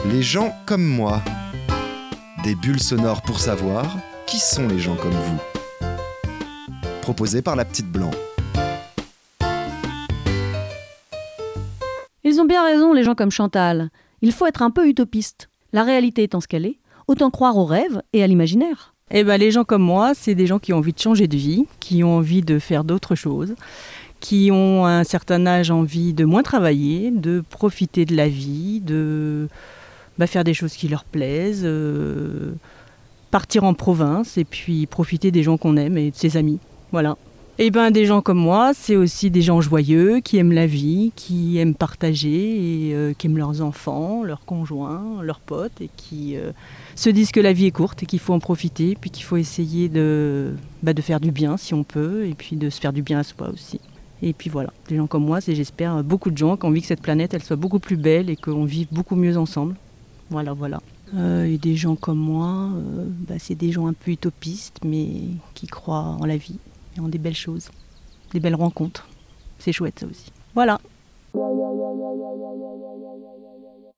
Les gens comme moi. Des bulles sonores pour savoir qui sont les gens comme vous. Proposé par la petite Blanc. Ils ont bien raison, les gens comme Chantal. Il faut être un peu utopiste. La réalité étant ce qu'elle est, autant croire aux rêves et à l'imaginaire. Les gens comme moi, c'est des gens qui ont envie de changer de vie, qui ont envie de faire d'autres choses, qui ont à un certain âge envie de moins travailler, de profiter de la vie, de faire des choses qui leur plaisent, partir en province et puis profiter des gens qu'on aime et de ses amis. Voilà. Des gens comme moi, c'est aussi des gens joyeux, qui aiment la vie, qui aiment partager et qui aiment leurs enfants, leurs conjoints, leurs potes et qui se disent que la vie est courte et qu'il faut en profiter, puis qu'il faut essayer de faire du bien si on peut et puis de se faire du bien à soi aussi. Et puis voilà, des gens comme moi, c'est j'espère beaucoup de gens qui ont envie que cette planète elle soit beaucoup plus belle et qu'on vive beaucoup mieux ensemble. Voilà. Et des gens comme moi, c'est des gens un peu utopistes mais qui croient en la vie. Et en des belles choses, des belles rencontres. C'est chouette ça aussi. Voilà.